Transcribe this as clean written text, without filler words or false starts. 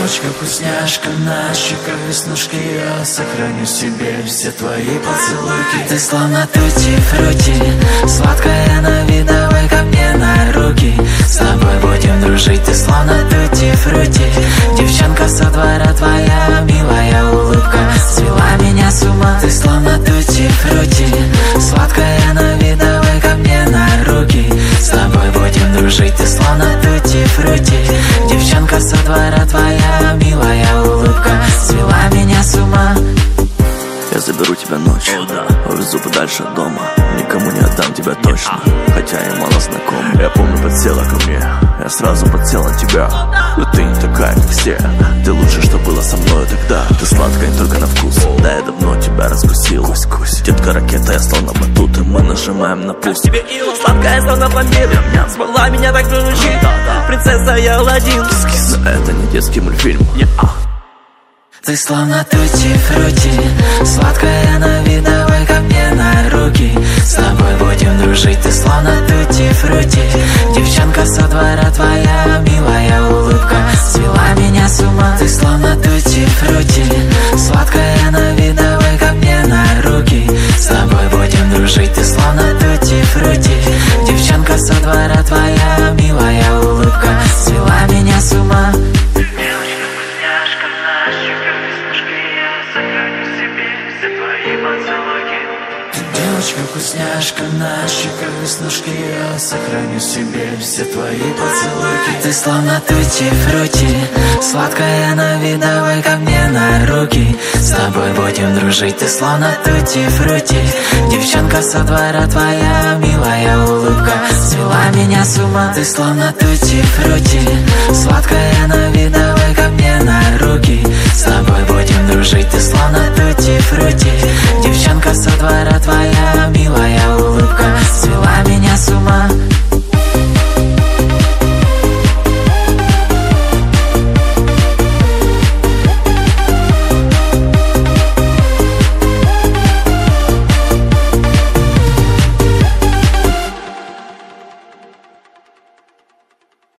Девочка вкусняшка, на щеках веснушки, я сохраню себе все твои поцелуйки. Ты словно тутти-фрути, сладкая на вид, давай ко мне на руки. С тобой будем дружить, ты словно тутти-фрути. Девчонка со двора, твоя милая улыбка свела меня с ума. Ты словно тутти-фрути, сладкая на вид, давай ко мне на руки. С тобой будем дружить, ты словно тутти-фрути. Девчонка со двора, твоя милая улыбка свела меня с ума. Я заберу тебя ночью, увезу подальше от дома. Никому не отдам тебя точно, хотя и мало знаком. Я помню, подсела ко мне, я сразу подсел на тебя. Но ты не такая, как все, ты лучше, что было со мной тогда. Ты сладкая только на вкус, да я давно тебя раскусил. Детка ракета, я словно батут, и мы нажимаем на пуст. Тебе ила сладкая, словно пломбир, смогла меня так приручить. Принцесса, я Аладдин. Но это не детский мультфильм. Ты словно тутти-фрути, сладкая на вид, давай ко мне на руки. С тобой будем дружить, ты словно тутти-фрути. Девчонка со двора, твоя милая улыбка свела меня с ума. Ты словно тутти-фрути, сладкая на вид, давай ко мне на руки. С тобой будем дружить, ты словно тутти-фрути. Девчонка со двора, твоя милая улыбка свела меня с ума. Девочка вкусняшка, на щеках веснушки, я сохраню себе все твои поцелуйки. Ты словно тутти-фрути, сладкая на вид, давай ко мне на руки. С тобой будем дружить, ты словно тутти-фрути. Девчонка со двора, твоя милая улыбка свела меня с ума. Ты словно тутти-фрути, сладкая на вид, давай ко мне на руки. С тобой будем дружить, ты словно тутти-фрути. Девчонка со двора, твоя милая улыбка